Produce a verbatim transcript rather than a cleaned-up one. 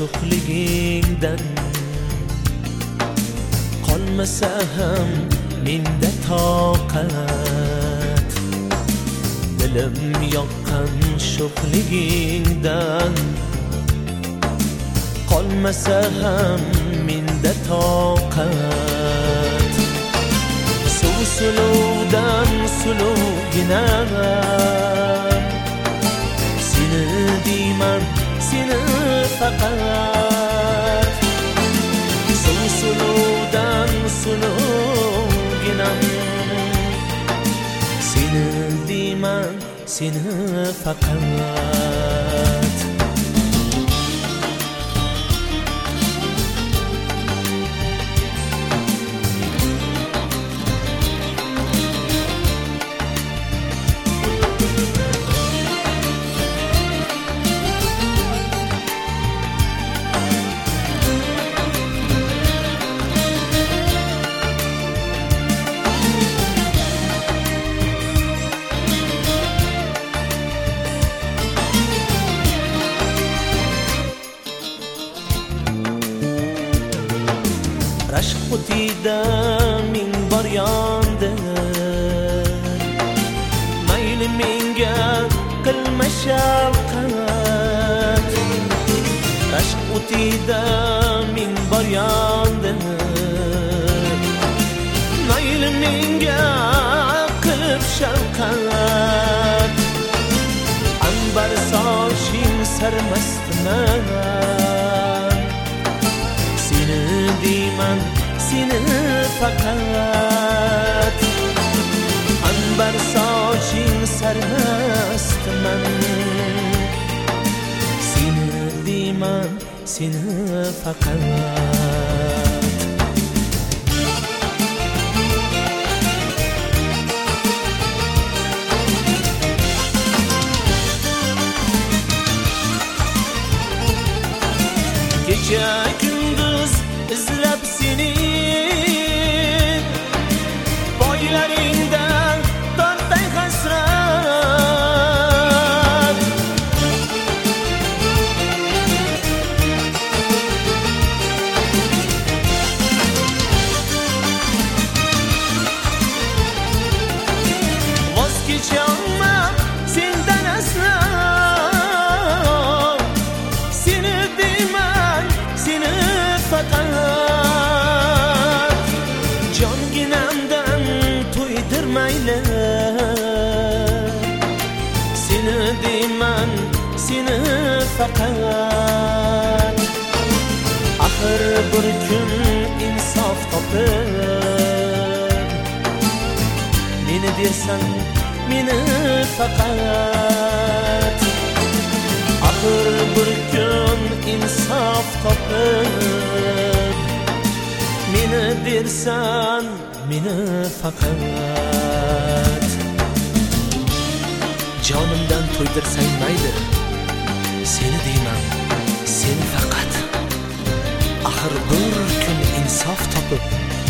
sho'xligingdan qolmasa ham menda toqat. Dilim yoqqan sho'xligingdan qolmasa ham menda toqat. Suv suluvdan suluvgina seni deyman, seni faqat. Suv suluvdan suluvgina seni deyman, seni faqat. Rashq o'tida ming bor yondim, mayli menga qilma shafqat. Rashq o'tida ming bor yondim, mayli menga qilib shafqat. Anbar soching sarmastman, seni deyman, seni faqat. Anbar soching sarmastman, seni deyman, seni faqat. Kecha kunduz izlab seni boylaringdan tortay hasrat. Voz kecholmam sendan aslo, seni deyman, seni faqat. Jonginamdan to'ydirmayli, seni deyman, seni faqat. Axir bir kun insof topib meni dersan, meni faqat. Axir bir kun insof topib meni dersan, meni faqat. Jonimdan to'ydirsang mayli, seni deyman, seni faqat. Axir bir kun insof topib